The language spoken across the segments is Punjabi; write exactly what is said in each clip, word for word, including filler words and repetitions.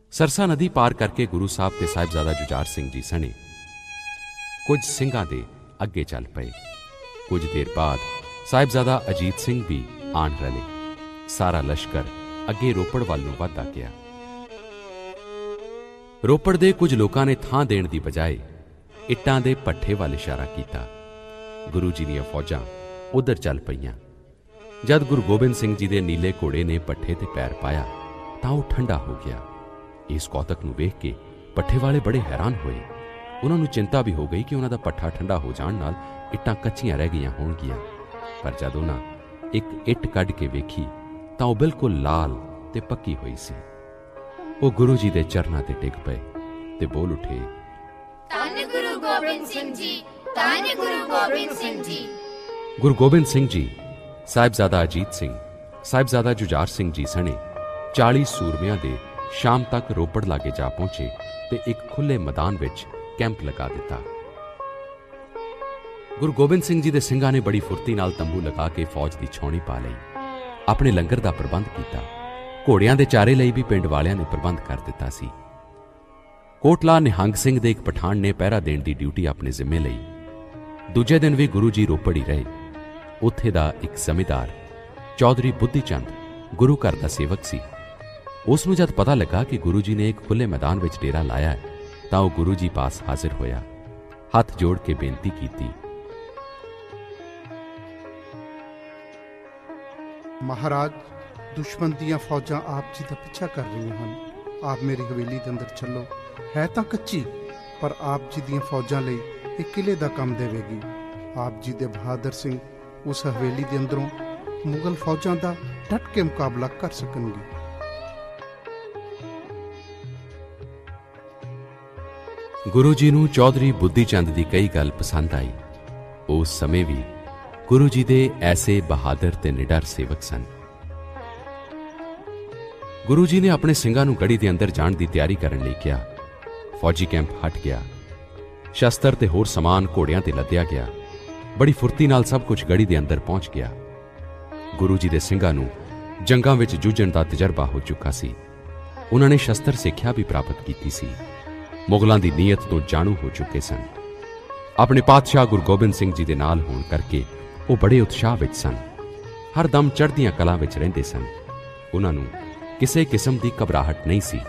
सरसा नदी पार करके गुरु साहब ते साहिबजादा जुझार सिंह जी सने कुछ सिंघां दे अगे चल पए। कुछ देर बाद साहिबजादा अजीत सिंह भी आण रले। सारा लश्कर अगे रोपड़ वल नूं वधदा गया। रोपड़ दे कुछ लोकां ने थां देण दी बजाए इट्टां दे भट्ठे वल इशारा कीता। गुरु जी दीआं फौजां उधर चल पईआं। जद गुरु गोबिंद सिंह जी दे नीले घोड़े ने भट्ठे ते पैर पाया तां ओह ठंडा हो गया। इस कौतक नूं वेख के भट्ठे वाले बड़े हैरान होए। उन्हां नूं चिंता भी हो गई कि उन्हां दा भट्ठा ठंडा हो जाण नाल इट्टां कच्चियां रह गईआं होणगीआं। पर जद उन्हां एक इट कढ के वेखी तां ओह बिल्कुल लाल ते पक्की होई सी। ओह गुरु जी दे चरनां ते डिग पए ते बोल उठे, धन गुरु गोबिंद सिंह जी, धन गुरु गोबिंद सिंह जी। गुरु गोबिंद सिंह जी, साहिबजादा अजीत सिंह, साहिबजादा जुझार सिंह जी सने चाली सूरमियां दे शाम तक रोपड़ लागे जा पहुंचे ते एक खुले मैदान विच कैंप लगा दिता। गुरु गोबिंद सिंह जी दे सिंघां ने बड़ी फुर्ती नाल तंबू लगा के फौज की छौणी पा लई। अपने लंगर का प्रबंध किया। घोड़ियां दे चारे लई भी पिंड वालियां ने प्रबंध कर दिता सी। कोटला निहंग सिंह दे एक पठान ने पहरा देण दी ड्यूटी अपने जिम्मे लई। दूजे दिन भी गुरु जी रोपड़ ही रहे। उत्थे दा एक जमींदार चौधरी बुद्धि चंद गुरु घर का सेवक सी। उसनूं जद पता लगा कि गुरु जी ने एक खुले मैदान विच डेरा लाया है तां ओह गुरु जी पास हाजिर होया। हथ जोड़ के बेनती कीती, महाराज, दुश्मन दीआं फौजां आप जी दा पिछा कर रही हन। आप मेरी हवेली दे अंदर चलो। है तां कच्ची पर आप जी दीआं फौजां लई एक किले दा काम देवेगी। आप जी दे बहादुर सिंह उस हवेली दे अंदरों मुगल फौजां दा डट के मुकाबला कर सकणगे। गुरु जी नूं चौधरी बुद्धि चंद की कई गल पसंद आई। उस समय भी गुरु जी दे ऐसे बहादुर ते निडर सेवक सन। गुरु जी ने अपने सिंघां नूं गढ़ी दे अंदर जाण दी तैयारी करन लई किहा। फौजी कैंप हट गया। शस्त्र ते होर समान घोड़ियां ते लद्या गया। बड़ी फुर्ती नाल सब कुछ गढ़ी दे अंदर पहुंच गया। गुरु जी दे सिंघां नूं जंगां विच जूझण दा तजर्बा हो चुका सी। उन्हां ने शस्त्र सिੱਖਿਆ भी प्राप्त कीती सी। मुगलों की नीयत तो जाणू हो चुके सन। अपने पातशाह गुरु गोबिंद सिंह जी दे नाल होण करके वो बड़े उत्साह विच सन। हर दम चढ़दियां कलां विच रहिंदे सन। उन्हां नूं किसी किस्म की घबराहट नहीं सी।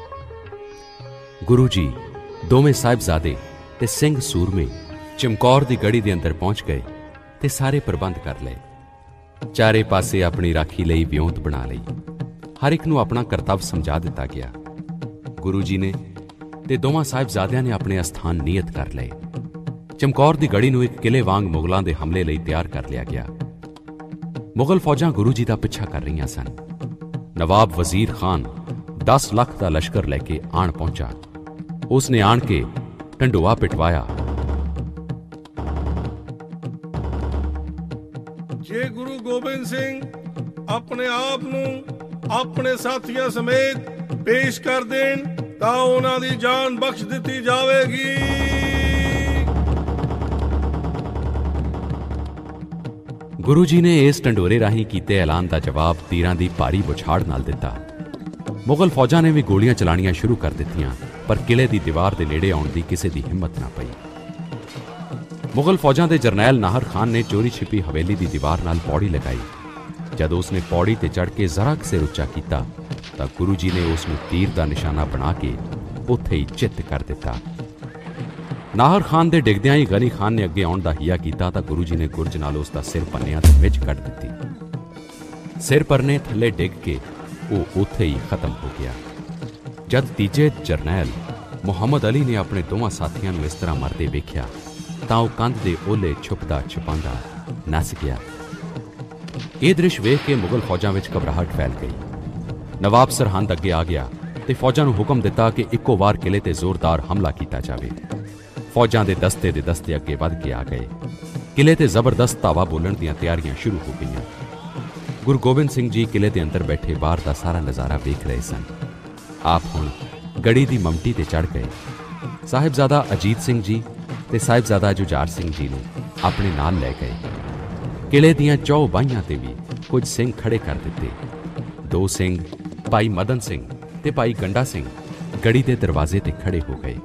गुरु जी दोवें साहिबजादे ते सिंह सूरमे चमकौर की गढ़ी दे अंदर पहुंच गए ते सारे प्रबंध कर लए। चारे पासे अपनी राखी लई विਉਂਤ बना लई। हर एक नूं अपना करतव्य समझा दिता गया। गुरु जी ने ते दोवां साहिबजादियां ने अपने अस्थान नीयत कर लए। चमकौर की गढ़ी नूं एक किले वांग मुगलों के हमले लई तैयार कर लिया गया। मुगल फौजां गुरु जी का पिछा कर रही सन। नवाब वजीर खान दस लाख का लश्कर लैके आण पहुंचा। उसने आण के ढंडोआ पिटवाया। जे गुरु गोबिंद सिंह अपने आप नूं अपने साथियों समेत पेश कर देन तां उन्हां दी जान बख्श दित्ती जावेगी। गुरु जी ने इस ढंडोरे राही कीते ऐलान का जवाब तीरां दी भारी बुछाड़ नाल दिता। मुगल फौजां ने भी गोलियां चलाणियां शुरू कर दित्तियां पर किले की दीवार के नेड़े आउण दी किसी की हिम्मत ना पई। मुगल फौजां दे जरनैल नाहर खान ने चोरी छिपी हवेली की दीवार नाल पौड़ी लगाई। जद उसने पौड़ी ते चढ़ के जरा सिर उच्चा किया तां गुरु जी ने उसनूं तीर का निशाना बना के उत्थे ही चित कर दिता। नाहर खान दे डिगदियां ही गनी खान ने अगे आउण दा हिया कीता तां गुरु जी ने गुरज नाल उसका सिर भन्निया ते विच कट दित्ती। सिर परने थल्ले डिग के वो उत्थे ही खत्म हो गया। जद तीजे जरनैल मुहम्मद अली ने अपने दोवां साथियां नूं इस तरह मरदे वेख्या तां वो कंध दे ओले छुपदा छुपांदा नस गया। ये दृश्य वेख के मुगल फौजां विच घबराहट फैल गई। नवाब सरहंद अगे आ गया ते फौजां नूं हुक्म दिता कि इक्को वार किले ते जोरदार हमला किया जाए। फौजां दे दस्ते दे दस्ते अगे वध के आ गए। किले ते जबरदस्त धावा बोलण दीआं तैयारियां शुरू हो गईआं। गुरु गोबिंद सिंह जी किले के अंदर बैठे बाहर का सारा नज़ारा वेख रहे सन। आप हुण गढ़ी की ममटी ते चढ़ गए। साहिबजादा अजीत सिंह जी ते साहिबजादा जुझार सिंह जी नूं अपने नाल लै गए। किले दीआं चौ बाहियां ते भी कुछ सिंह खड़े कर दिते। दो सिंह भाई मदन सिंह ते भाई गंडा सिंह ਗੜੀ ਦੇ ਦਰਵਾਜ਼ੇ ਤੇ ਖੜੇ ਹੋ ਗਏ।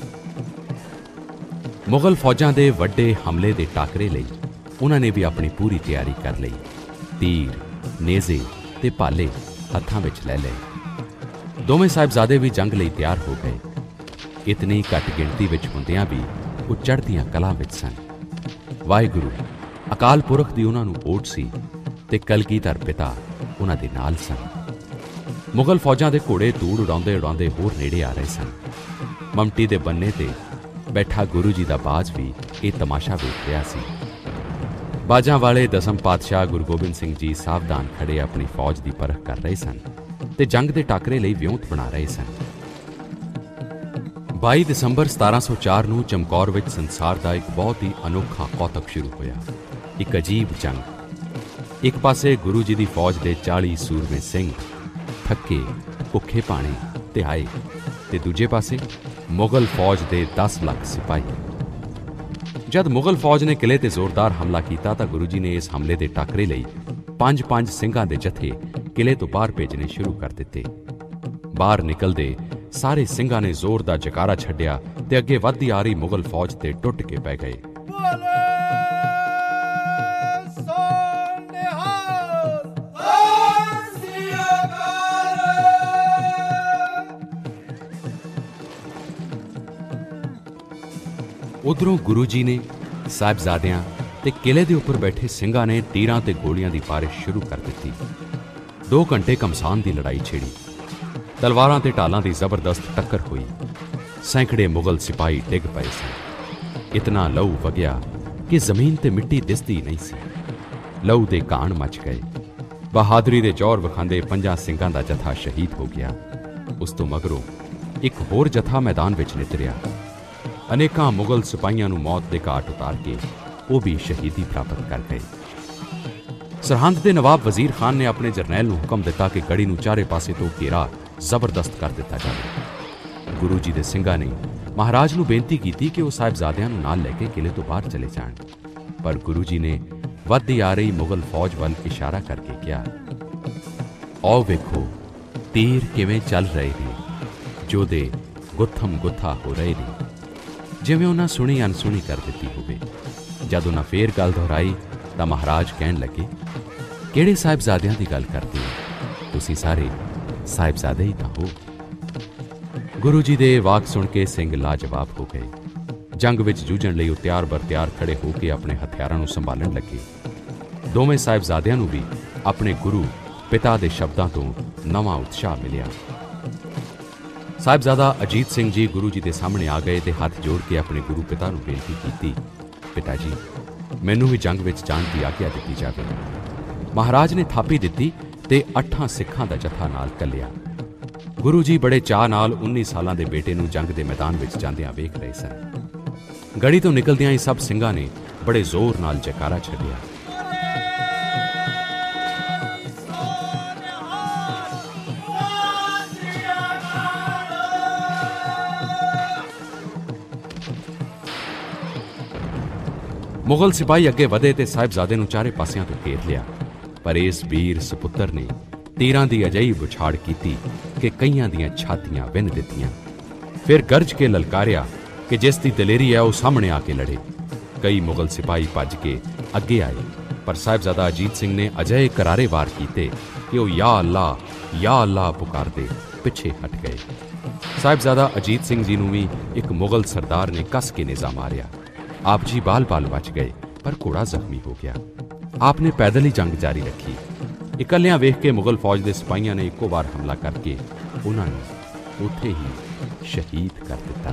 ਮੁਗਲ ਫੌਜਾਂ ਦੇ ਵੱਡੇ ਹਮਲੇ ਦੇ ਟਾਕਰੇ ਲਈ ਉਹਨਾਂ ਨੇ ਵੀ ਆਪਣੀ ਪੂਰੀ ਤਿਆਰੀ ਕਰ ਲਈ। ਤੀਰ, ਨੇਜ਼ੇ ਤੇ ਭਾਲੇ ਹੱਥਾਂ ਵਿੱਚ ਲੈ ਲਏ। ਦੋਵੇਂ ਸਾਹਿਬਜ਼ਾਦੇ ਵੀ ਜੰਗ ਲਈ ਤਿਆਰ ਹੋ ਗਏ। ਇਤਨੀ ਘੱਟ ਗਿਣਤੀ ਵਿੱਚ ਹੁੰਦਿਆਂ ਵੀ ਉਹ ਚੜ੍ਹਦੀਆਂ ਕਲਾਂ ਵਿੱਚ ਸਨ। ਵਾਹਿਗੁਰੂ ਅਕਾਲ ਪੁਰਖ ਦੀ ਉਹਨਾਂ ਨੂੰ ਓਟ ਸੀ ਤੇ ਕਲਗੀਧਰ ਪਿਤਾ ਉਹਨਾਂ ਦੇ ਨਾਲ ਸਨ। ਮੁਗਲ ਫੌਜਾਂ ਦੇ ਘੋੜੇ ਧੂੜ ਉਡਾਉਂਦੇ ਉਡਾਉਂਦੇ ਹੋਰ ਨੇੜੇ ਆ ਰਹੇ ਸਨ। ਮਮਟੀ ਦੇ ਬੰਨੇ ਤੇ ਬੈਠਾ ਗੁਰੂ ਜੀ ਦਾ ਬਾਜ ਵੀ ਇਹ ਤਮਾਸ਼ਾ ਵੇਖ ਰਿਹਾ ਸੀ। ਬਾਜਾਂ ਵਾਲੇ ਦਸਮ ਪਾਤਸ਼ਾਹ ਗੁਰੂ ਗੋਬਿੰਦ ਸਿੰਘ ਜੀ ਸਾਵਧਾਨ ਖੜੇ ਆਪਣੀ ਫੌਜ ਦੀ ਪਰਖ ਕਰ ਰਹੇ ਸਨ ਤੇ ਜੰਗ ਦੇ ਟਾਕਰੇ ਲਈ ਵਿਉਂਤ ਬਣਾ ਰਹੇ ਸਨ। ਬਾਈ ਦਸੰਬਰ ਸਤਾਰਾਂ ਸੌ ਚਾਰ ਨੂੰ ਚਮਕੌਰ ਵਿੱਚ ਸੰਸਾਰ ਦਾ ਇੱਕ ਬਹੁਤ ਹੀ ਅਨੋਖਾ ਕੌਤਕ ਸ਼ੁਰੂ ਹੋਇਆ। ਇੱਕ ਅਜੀਬ ਜੰਗ। ਇੱਕ ਪਾਸੇ ਗੁਰੂ ਜੀ ਦੀ ਫੌਜ ਦੇ ਚਾਲੀ ਸੂਰਮੇ ਸਿੰਘ ਥੱਕੇ ਭੁੱਖੇ ਭਾਣੇ ਤੇ ਆਏ ਤੇ ਦੂਜੇ ਪਾਸੇ ਮੁਗਲ ਫੌਜ ਦੇ ਦਸ ਲੱਖ ਸਿਪਾਹੀ। ਜਦ ਮੁਗਲ ਫੌਜ ਨੇ ਕਿਲੇ ਤੇ ਜ਼ੋਰਦਾਰ ਹਮਲਾ ਕੀਤਾ ਤਾਂ ਗੁਰੂ ਜੀ ਨੇ ਇਸ ਹਮਲੇ ਦੇ ਟਾਕਰੇ ਲਈ ਪੰਜ ਪੰਜ ਸਿੰਘਾਂ ਦੇ ਜਥੇ ਕਿਲੇ ਤੋਂ ਬਾਹਰ ਭੇਜਣੇ ਸ਼ੁਰੂ ਕਰ ਦਿੱਤੇ। ਬਾਹਰ ਨਿਕਲਦੇ ਸਾਰੇ ਸਿੰਘਾਂ ਨੇ ਜ਼ੋਰ ਦਾ ਜਕਾਰਾ ਛੱਡਿਆ ਤੇ ਅੱਗੇ ਵੱਧਦੀ ਆ ਰਹੀ ਮੁਗਲ ਫੌਜ ਤੇ ਟੁੱਟ ਕੇ ਪੈ ਗਏ। ਉਧਰੋਂ ਗੁਰੂ ਜੀ ਨੇ ਸਾਹਿਬਜ਼ਾਦਿਆਂ ਤੇ ਕਿਲੇ ਦੇ ਉੱਪਰ ਬੈਠੇ ਸਿੰਘਾਂ ਨੇ ਤੀਰਾਂ ਤੇ ਗੋਲੀਆਂ ਦੀ ਬਾਰਿਸ਼ ਸ਼ੁਰੂ ਕਰ ਦਿੱਤੀ। ਦੋ ਘੰਟੇ ਘਮਸਾਨ ਦੀ ਲੜਾਈ ਛਿੜੀ। ਤਲਵਾਰਾਂ ਤੇ ਢਾਲਾਂ ਦੀ ਜ਼ਬਰਦਸਤ ਟੱਕਰ ਹੋਈ। ਸੈਂਕੜੇ ਮੁਗਲ ਸਿਪਾਹੀ ਡਿੱਗ ਪਏ ਸਨ। ਇਤਨਾ ਲਹੂ ਵਗਿਆ ਕਿ ਜ਼ਮੀਨ ਤੇ ਮਿੱਟੀ ਦਿਸਦੀ ਨਹੀਂ ਸੀ। ਲਹੂ ਦੇ ਘਾਣ ਮਚ ਗਏ। ਬਹਾਦਰੀ ਦੇ ਜੌਹਰ ਵਿਖਾਉਂਦੇ ਪੰਜਾਂ ਸਿੰਘਾਂ ਦਾ ਜਥਾ ਸ਼ਹੀਦ ਹੋ ਗਿਆ। ਉਸ ਤੋਂ ਮਗਰੋਂ ਇੱਕ ਹੋਰ ਜਥਾ ਮੈਦਾਨ ਵਿੱਚ ਨਿਤਰਿਆ। ਅਨੇਕਾਂ ਮੁਗਲ ਸਿਪਾਹੀਆਂ ਨੂੰ ਮੌਤ ਦੇ ਘਾਟ ਉਤਾਰ ਕੇ ਉਹ ਵੀ ਸ਼ਹੀਦੀ ਪ੍ਰਾਪਤ ਕਰ ਗਏ। ਸਰਹੰਦ ਦੇ ਨਵਾਬ ਵਜ਼ੀਰ ਖਾਨ ਨੇ ਆਪਣੇ ਜਰਨੈਲ ਨੂੰ ਹੁਕਮ ਦਿੱਤਾ ਕਿ ਗੜੀ ਨੂੰ ਚਾਰੇ ਪਾਸੇ ਤੋਂ ਘੇਰਾ ਜ਼ਬਰਦਸਤ ਕਰ ਦਿੱਤਾ ਜਾਵੇ। ਗੁਰੂ ਜੀ ਦੇ ਸਿੰਘਾਂ ਨੇ ਮਹਾਰਾਜ ਨੂੰ ਬੇਨਤੀ ਕੀਤੀ ਕਿ ਉਹ ਸਾਹਿਬਜ਼ਾਦਿਆਂ ਨੂੰ ਨਾਲ ਲੈ ਕੇ ਕਿਲੇ ਤੋਂ ਬਾਹਰ ਚਲੇ ਜਾਣ, ਪਰ ਗੁਰੂ ਜੀ ਨੇ ਵੱਧਦੀ ਆ ਰਹੀ ਮੁਗਲ ਫੌਜ ਵੱਲ ਇਸ਼ਾਰਾ ਕਰਕੇ ਕਿਹਾ, ਆਓ ਵੇਖੋ ਤੀਰ ਕਿਵੇਂ ਚੱਲ ਰਹੇ ਨੇ, ਜੋਧੇ ਗੁੱਥਮ ਗੁੱਥਾ ਹੋ ਰਹੇ ਨੇ। ਜਿਵੇਂ ਉਹਨਾਂ ਸੁਣੀ ਅਨਸੁਣੀ ਕਰ ਦਿੱਤੀ ਹੋਵੇ। ਜਦ ਉਹਨਾਂ ਫੇਰ ਗੱਲ ਦੁਹਰਾਈ ਤਾਂ ਮਹਾਰਾਜ ਕਹਿਣ ਲੱਗੇ, ਕਿਹੜੇ ਸਾਹਿਬਜ਼ਾਦਿਆਂ ਦੀ ਗੱਲ ਕਰਦੇ ਹੋ? ਤੁਸੀਂ ਸਾਰੇ ਸਾਹਿਬਜ਼ਾਦੇ ਹੀ ਤਾਂ ਹੋ। ਗੁਰੂ ਜੀ ਦੇ ਵਾਕ ਸੁਣ ਕੇ ਸਿੰਘ ਲਾਜਵਾਬ ਹੋ ਗਏ। ਜੰਗ ਵਿੱਚ ਜੂਝਣ ਲਈ ਉਹ ਤਿਆਰ ਬਰ ਤਿਆਰ ਖੜੇ ਹੋ ਕੇ ਆਪਣੇ ਹਥਿਆਰਾਂ ਨੂੰ ਸੰਭਾਲਣ ਲੱਗੇ। ਦੋਵੇਂ ਸਾਹਿਬਜ਼ਾਦਿਆਂ ਨੂੰ ਵੀ ਆਪਣੇ ਗੁਰੂ ਪਿਤਾ ਦੇ ਸ਼ਬਦਾਂ ਤੋਂ ਨਵਾਂ ਉਤਸ਼ਾਹ ਮਿਲਿਆ। ਸਾਹਿਬਜ਼ਾਦਾ ਅਜੀਤ ਸਿੰਘ ਜੀ ਗੁਰੂ ਜੀ ਦੇ ਸਾਹਮਣੇ ਆ ਗਏ ਤੇ ਹੱਥ ਜੋੜ ਕੇ ਆਪਣੇ ਗੁਰੂ ਪਿਤਾ ਨੂੰ ਬੇਨਤੀ ਕੀਤੀ, ਪਿਤਾ ਜੀ ਮੈਨੂੰ ਵੀ ਜੰਗ ਵਿੱਚ ਜਾਣ ਦੀ ਆਗਿਆ ਦਿੱਤੀ ਜਾਵੇ। ਮਹਾਰਾਜ ਨੇ ਥਾਪੀ ਦਿੱਤੀ ਤੇ ਅੱਠਾਂ ਸਿੱਖਾਂ ਦਾ ਜਥਾ ਨਾਲ ਕੱਲਿਆ। ਗੁਰੂ ਜੀ ਬੜੇ ਚਾਅ ਨਾਲ ਉੱਨੀ ਸਾਲਾਂ ਦੇ ਬੇਟੇ ਨੂੰ ਜੰਗ ਦੇ ਮੈਦਾਨ ਵਿੱਚ ਜਾਂਦਿਆਂ ਵੇਖ ਰਹੇ ਸਨ। ਗੜੀ ਤੋਂ ਨਿਕਲਦਿਆਂ ਹੀ ਸਭ ਸਿੰਘਾਂ ਨੇ ਬੜੇ ਜ਼ੋਰ ਨਾਲ ਜੈਕਾਰਾ ਛੱਡਿਆ। ਮੁਗਲ ਸਿਪਾਹੀ ਅੱਗੇ ਵਧੇ ਤੇ ਸਾਹਿਬਜ਼ਾਦੇ ਨੂੰ ਚਾਰੇ ਪਾਸਿਆਂ ਤੋਂ ਘੇਰ ਲਿਆ, ਪਰ ਇਸ ਵੀਰ ਸਪੁੱਤਰ ਨੇ ਤੀਰਾਂ ਦੀ ਅਜਿਹੀ ਬੁਛਾੜ ਕੀਤੀ ਕਿ ਕਈਆਂ ਦੀਆਂ ਛਾਤੀਆਂ ਵਿੰਨ ਦਿੱਤੀਆਂ। ਫਿਰ ਗਰਜ ਕੇ ਲਲਕਾਰਿਆ ਕਿ ਜਿਸ ਦੀ ਦਲੇਰੀ ਹੈ ਉਹ ਸਾਹਮਣੇ ਆ ਕੇ ਲੜੇ। ਕਈ ਮੁਗਲ ਸਿਪਾਹੀ ਭੱਜ ਕੇ ਅੱਗੇ ਆਏ, ਪਰ ਸਾਹਿਬਜ਼ਾਦਾ ਅਜੀਤ ਸਿੰਘ ਨੇ ਅਜਿਹੇ ਕਰਾਰੇ ਵਾਰ ਕੀਤੇ ਕਿ ਉਹ ਯਾ ਅੱਲਾ ਯਾ ਅੱਲਾ ਪੁਕਾਰਦੇ ਪਿੱਛੇ ਹਟ ਗਏ। ਸਾਹਿਬਜ਼ਾਦਾ ਅਜੀਤ ਸਿੰਘ ਜੀ ਨੂੰ ਵੀ ਇੱਕ ਮੁਗਲ ਸਰਦਾਰ ਨੇ ਕੱਸ ਕੇ ਨਿਜ਼ਾ ਮਾਰਿਆ। ਆਪ ਜੀ ਬਾਲ-ਬਾਲ ਬਚ ਗਏ, ਪਰ ਘੋੜਾ ਜ਼ਖਮੀ ਹੋ ਗਿਆ। ਆਪ ਨੇ ਪੈਦਲ ਹੀ ਜੰਗ ਜਾਰੀ ਰੱਖੀ। ਇਕੱਲਿਆਂ ਵੇਖ ਕੇ ਮੁਗਲ ਫੌਜ ਦੇ ਸਿਪਾਹੀਆਂ ਨੇ ਇੱਕੋ ਵਾਰ ਹਮਲਾ ਕਰਕੇ ਉਹਨਾਂ ਨੂੰ ਉੱਥੇ ਹੀ ਸ਼ਹੀਦ ਕਰ ਦਿੱਤਾ।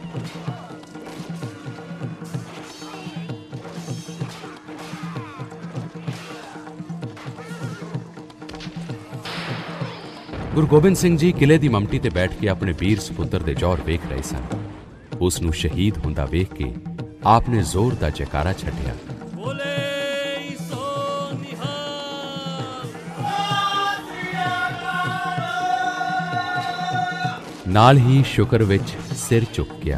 ਗੁਰੂ ਗੋਬਿੰਦ ਸਿੰਘ ਜੀ ਕਿਲੇ ਦੀ ਮਮਟੀ ਤੇ ਬੈਠ ਕੇ ਆਪਣੇ ਵੀਰ ਸਪੁੱਤਰ ਦੇ ਜੌਹਰ ਵੇਖ ਰਹੇ ਸਨ। ਉਸ ਨੂੰ ਸ਼ਹੀਦ ਹੁੰਦਾ ਵੇਖ ਕੇ ਆਪ ਨੇ ਜ਼ੋਰ ਦਾ ਜੈਕਾਰਾ ਛੱਡਿਆ। ਨਾਲ ਹੀ ਸ਼ੁਕਰ ਵਿੱਚ ਸਿਰ ਝੁਕ ਗਿਆ।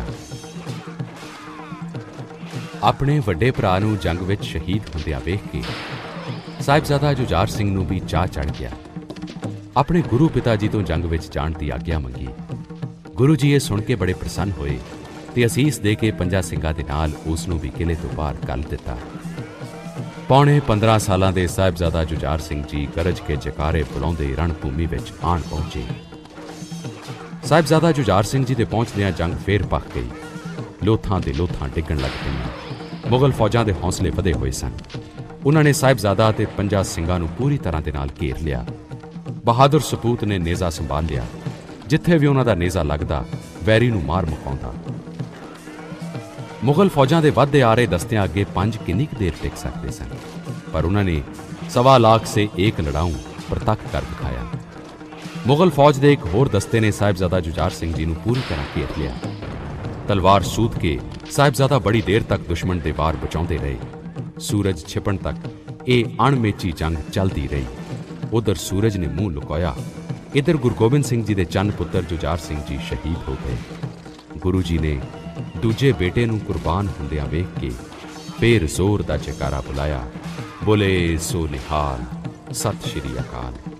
ਆਪਣੇ ਵੱਡੇ ਭਰਾ ਨੂੰ ਜੰਗ ਵਿੱਚ ਸ਼ਹੀਦ ਹੁੰਦਿਆਂ ਵੇਖ ਕੇ ਸਾਹਿਬਜ਼ਾਦਾ ਜੁਝਾਰ ਸਿੰਘ ਨੂੰ ਵੀ ਚਾਅ ਚੜ੍ਹ ਗਿਆ। ਆਪਣੇ ਗੁਰੂ ਪਿਤਾ ਜੀ ਤੋਂ ਜੰਗ ਵਿੱਚ ਜਾਣ ਦੀ ਆਗਿਆ ਮੰਗੀ। ਗੁਰੂ ਜੀ ਇਹ ਸੁਣ ਕੇ ਬੜੇ ਪ੍ਰਸੰਨ ਹੋਏ ਤੇ ਅਸੀਸ ਦੇ ਕੇ ਪੰਜਾਂ ਸਿੰਘਾਂ ਦੇ ਨਾਲ ਉਸ ਨੂੰ ਵੀ ਕਿਲੇ ਤੋਂ ਬਾਹਰ ਕੱਢ ਦਿੱਤਾ। ਪੌਣੇ ਪੰਦਰਾਂ ਸਾਲਾਂ ਦੇ ਸਾਹਿਬਜ਼ਾਦਾ ਜੁਝਾਰ ਸਿੰਘ ਜੀ ਗਰਜ ਕੇ ਜਕਾਰੇ ਬੁਲਾਉਂਦੇ ਰਣ ਭੂਮੀ ਵਿੱਚ ਆਣ ਪਹੁੰਚੇ। ਸਾਹਿਬਜ਼ਾਦਾ ਜੁਝਾਰ ਸਿੰਘ ਜੀ ਦੇ ਪਹੁੰਚਦਿਆਂ ਜੰਗ ਫੇਰ ਭਖ ਗਈ। ਲੋਥਾਂ ਦੇ ਲੋਥਾਂ ਡਿੱਗਣ ਲੱਗ ਪਈਆਂ। ਮੁਗਲ ਫੌਜਾਂ ਦੇ ਹੌਸਲੇ ਵਧੇ ਹੋਏ ਸਨ। ਉਹਨਾਂ ਨੇ ਸਾਹਿਬਜ਼ਾਦਾ ਅਤੇ ਪੰਜਾਂ ਸਿੰਘਾਂ ਨੂੰ ਪੂਰੀ ਤਰ੍ਹਾਂ ਦੇ ਨਾਲ ਘੇਰ ਲਿਆ। ਬਹਾਦਰ ਸਪੂਤ ਨੇ ਨੇਜ਼ਾ ਸੰਭਾਲ ਲਿਆ। ਜਿੱਥੇ ਵੀ ਉਹਨਾਂ ਦਾ ਨੇਜ਼ਾ ਲੱਗਦਾ ਵੈਰੀ ਨੂੰ ਮਾਰ ਮੁਕਾਉਂਦਾ। ਮੁਗਲ ਫੌਜਾਂ ਦੇ ਵੱਧਦੇ ਆ ਰਹੇ ਦਸਤਿਆਂ ਅੱਗੇ ਪੰਜ ਕਿੰਨੀ ਕੁ ਦੇਰ ਟਿਕ ਸਕਦੇ ਸਨ, ਪਰ ਉਹਨਾਂ ਨੇ ਸਵਾ ਲੱਖ ਸੇ ਏਕ ਲੜਾਊ ਪ੍ਰਤੱਖ ਕਰ ਦਿਖਾਇਆ। ਮੁਗਲ ਫੌਜ ਦੇ ਇੱਕ ਹੋਰ ਦਸਤੇ ਨੇ ਸਾਹਿਬਜ਼ਾਦਾ ਜੁਝਾਰ ਸਿੰਘ ਜੀ ਨੂੰ ਪੂਰੀ ਤਰ੍ਹਾਂ ਘੇਰ ਲਿਆ। ਤਲਵਾਰ ਸੂਤ ਕੇ ਸਾਹਿਬਜ਼ਾਦਾ ਬੜੀ ਦੇਰ ਤੱਕ ਦੁਸ਼ਮਣ ਦੇ ਵਾਰ ਬਚਾਉਂਦੇ ਰਹੇ। ਸੂਰਜ ਛਿਪਣ ਤੱਕ ਇਹ ਅਣਮੇਚੀ ਜੰਗ ਚੱਲਦੀ ਰਹੀ। ਉਧਰ ਸੂਰਜ ਨੇ ਮੂੰਹ ਲੁਕਾਇਆ, ਇੱਧਰ ਗੁਰੂ ਗੋਬਿੰਦ ਸਿੰਘ ਜੀ ਦੇ ਚੰਨ ਪੁੱਤਰ ਜੁਝਾਰ ਸਿੰਘ ਜੀ ਸ਼ਹੀਦ ਹੋ ਗਏ। ਗੁਰੂ ਜੀ ਨੇ ਦੂਜੇ ਬੇਟੇ ਨੂੰ ਕੁਰਬਾਨ ਹੁੰਦਿਆਂ ਵੇਖ ਕੇ ਫੇਰ ਜ਼ੋਰ ਦਾ ਜੈਕਾਰਾ ਬੁਲਾਇਆ, ਬੋਲੇ ਸੋ ਨਿਹਾਲ, ਸਤਿ ਸ਼੍ਰੀ ਅਕਾਲ।